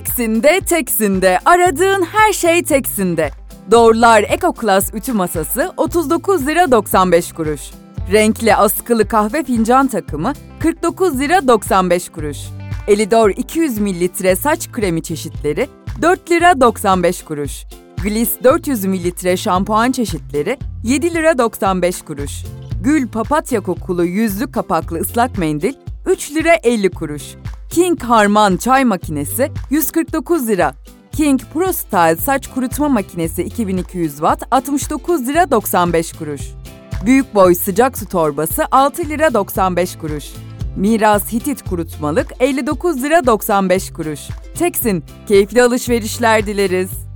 Teksin'de, Teksin'de. Aradığın her şey Teksin'de. Doğrular Eko Klas ütü masası 39 lira 95 kuruş. Renkli askılı kahve fincan takımı 49 lira 95 kuruş. Elidor 200 mililitre saç kremi çeşitleri 4 lira 95 kuruş. Gliss 400 mililitre şampuan çeşitleri 7 lira 95 kuruş. Gül papatya kokulu yüzlü kapaklı ıslak mendil 3 lira 50 kuruş. King Harman çay makinesi 149 lira. King Pro Style saç kurutma makinesi 2200 watt 69 lira 95 kuruş. Büyük boy sıcak su torbası 6 lira 95 kuruş. Miras Hitit kurutmalık 59 lira 95 kuruş. Teksin, keyifli alışverişler dileriz.